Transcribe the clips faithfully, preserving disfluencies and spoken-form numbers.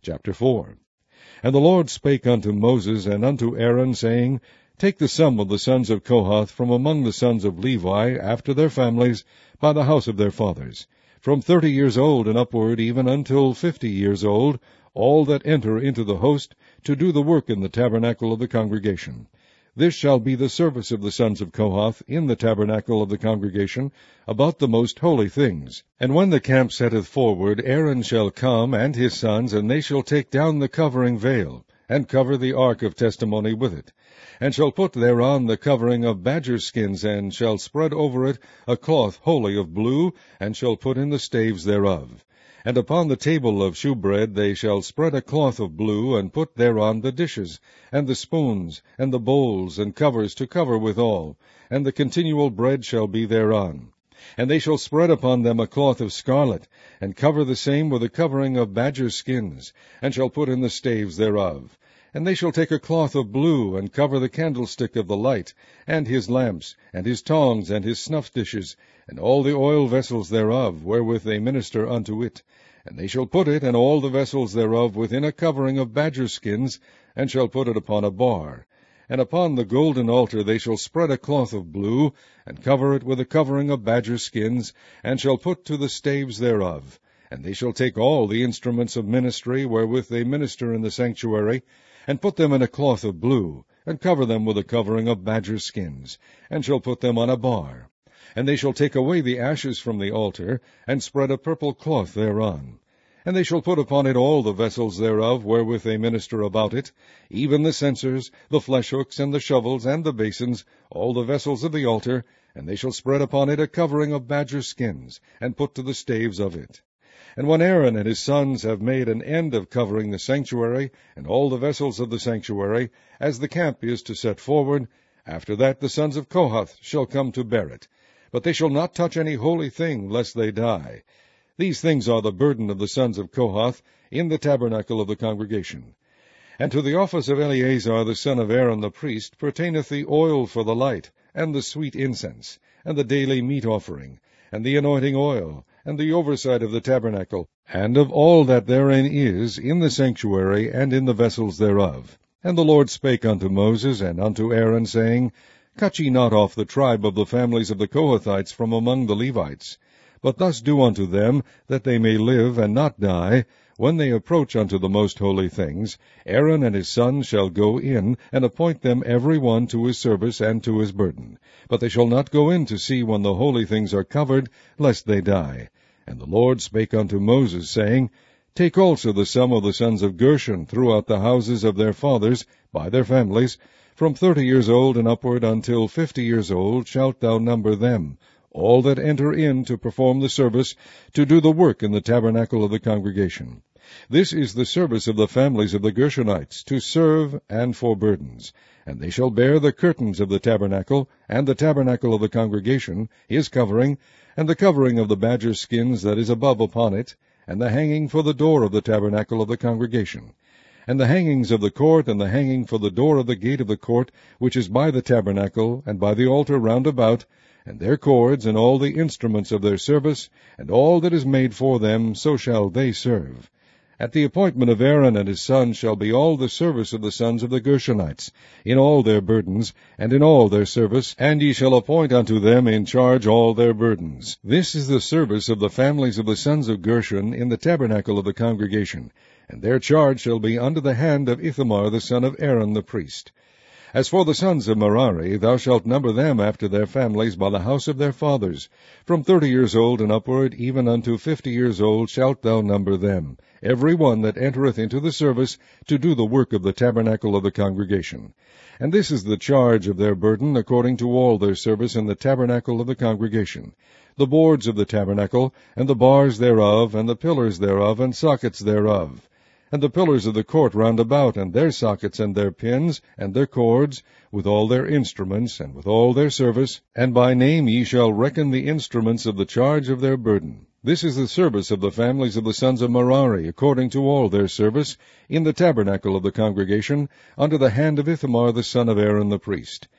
Chapter four. And the Lord spake unto Moses and unto Aaron, saying, Take the sum of the sons of Kohath from among the sons of Levi, after their families, by the house of their fathers, from thirty years old and upward, even until fifty years old, all that enter into the host, to do the work in the tabernacle of the congregation. This shall be the service of the sons of Kohath in the tabernacle of the congregation, about the most holy things. And when the camp setteth forward, Aaron shall come, and his sons, and they shall take down the covering veil, and cover the ark of testimony with it, and shall put thereon the covering of badger skins, and shall spread over it a cloth wholly of blue, and shall put in the staves thereof. And upon the table of shewbread they shall spread a cloth of blue, and put thereon the dishes, and the spoons, and the bowls, and covers to cover withal, and the continual bread shall be thereon. And they shall spread upon them a cloth of scarlet, and cover the same with a covering of badger skins, and shall put in the staves thereof. And they shall take a cloth of blue, and cover the candlestick of the light, and his lamps, and his tongs, and his snuff dishes, and all the oil vessels thereof, wherewith they minister unto it. And they shall put it, and all the vessels thereof, within a covering of badger skins, and shall put it upon a bar. And upon the golden altar they shall spread a cloth of blue, and cover it with a covering of badger skins, and shall put to the staves thereof. And they shall take all the instruments of ministry, wherewith they minister in the sanctuary, and put them in a cloth of blue, and cover them with a covering of badger skins, and shall put them on a bar. And they shall take away the ashes from the altar, and spread a purple cloth thereon. And they shall put upon it all the vessels thereof, wherewith they minister about it, even the censers, the flesh hooks, and the shovels, and the basins, all the vessels of the altar, and they shall spread upon it a covering of badger skins, and put to the staves of it. And when Aaron and his sons have made an end of covering the sanctuary, and all the vessels of the sanctuary, as the camp is to set forward, after that the sons of Kohath shall come to bear it. But they shall not touch any holy thing, lest they die. These things are the burden of the sons of Kohath in the tabernacle of the congregation. And to the office of Eleazar the son of Aaron the priest pertaineth the oil for the light, and the sweet incense, and the daily meat offering, and the anointing oil, and the oversight of the tabernacle, and of all that therein is, in the sanctuary, and in the vessels thereof. And the Lord spake unto Moses and unto Aaron, saying, Cut ye not off the tribe of the families of the Kohathites from among the Levites, but thus do unto them, that they may live and not die. When they approach unto the most holy things, Aaron and his sons shall go in, and appoint them every one to his service and to his burden. But they shall not go in to see when the holy things are covered, lest they die. And the Lord spake unto Moses, saying, Take also the sum of the sons of Gershon throughout the houses of their fathers, by their families, from thirty years old and upward until fifty years old shalt thou number them, all that enter in to perform the service, to do the work in the tabernacle of the congregation. This is the service of the families of the Gershonites, to serve and for burdens. And they shall bear the curtains of the tabernacle, and the tabernacle of the congregation, his covering, and the covering of the badger skins that is above upon it, and the hanging for the door of the tabernacle of the congregation, and the hangings of the court, and the hanging for the door of the gate of the court, which is by the tabernacle, and by the altar round about, and their cords, and all the instruments of their service, and all that is made for them, so shall they serve. At the appointment of Aaron and his sons shall be all the service of the sons of the Gershonites, in all their burdens, and in all their service, and ye shall appoint unto them in charge all their burdens. This is the service of the families of the sons of Gershon in the tabernacle of the congregation, and their charge shall be under the hand of Ithamar the son of Aaron the priest. As for the sons of Merari, thou shalt number them after their families by the house of their fathers. From thirty years old and upward, even unto fifty years old, shalt thou number them, every one that entereth into the service, to do the work of the tabernacle of the congregation. And this is the charge of their burden, according to all their service in the tabernacle of the congregation. The boards of the tabernacle, and the bars thereof, and the pillars thereof, and sockets thereof, and the pillars of the court round about, and their sockets, and their pins, and their cords, with all their instruments, and with all their service. And by name ye shall reckon the instruments of the charge of their burden. This is the service of the families of the sons of Merari, according to all their service, in the tabernacle of the congregation, under the hand of Ithamar the son of Aaron the priest.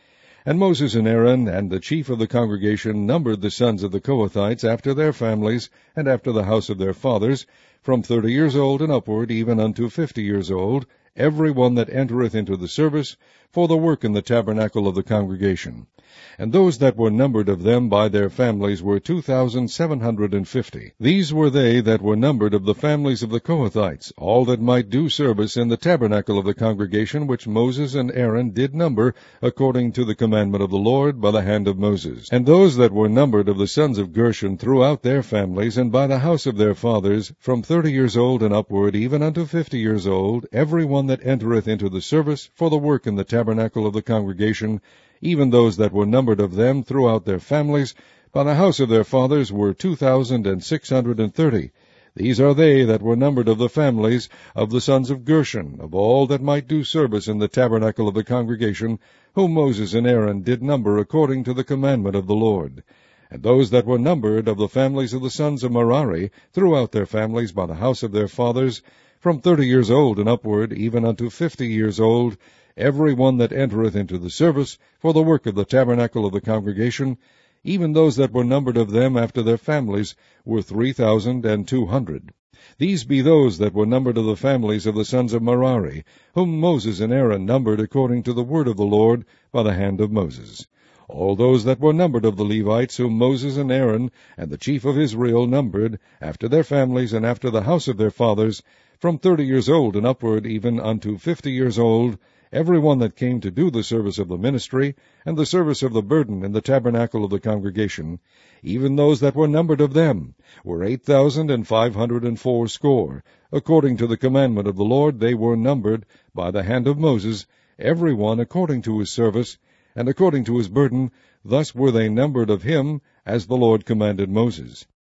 And Moses and Aaron and the chief of the congregation numbered the sons of the Kohathites after their families and after the house of their fathers, from thirty years old and upward, even unto fifty years old, every one that entereth into the service, for the work in the tabernacle of the congregation. And those that were numbered of them by their families were two thousand seven hundred and fifty. These were they that were numbered of the families of the Kohathites, all that might do service in the tabernacle of the congregation, which Moses and Aaron did number, according to the commandment of the Lord, by the hand of Moses. And those that were numbered of the sons of Gershon throughout their families, and by the house of their fathers, from thirty years old and upward, even unto fifty years old, every one that entereth into the service, for the work in the tabernacle of the congregation, even those that were numbered of them throughout their families, by the house of their fathers, were two thousand and six hundred and thirty. These are they that were numbered of the families of the sons of Gershon, of all that might do service in the tabernacle of the congregation, whom Moses and Aaron did number according to the commandment of the Lord. And those that were numbered of the families of the sons of Merari, throughout their families, by the house of their fathers, from thirty years old and upward, even unto fifty years old, every one that entereth into the service, for the work of the tabernacle of the congregation, even those that were numbered of them after their families, were three thousand and two hundred. These be those that were numbered of the families of the sons of Merari, whom Moses and Aaron numbered according to the word of the Lord, by the hand of Moses. All those that were numbered of the Levites, whom Moses and Aaron and the chief of Israel numbered, after their families and after the house of their fathers, from thirty years old and upward, even unto fifty years old, every one that came to do the service of the ministry, and the service of the burden in the tabernacle of the congregation, even those that were numbered of them, were eight thousand and five hundred and fourscore. According to the commandment of the Lord they were numbered by the hand of Moses, every one according to his service, and according to his burden. Thus were they numbered of him, as the Lord commanded Moses.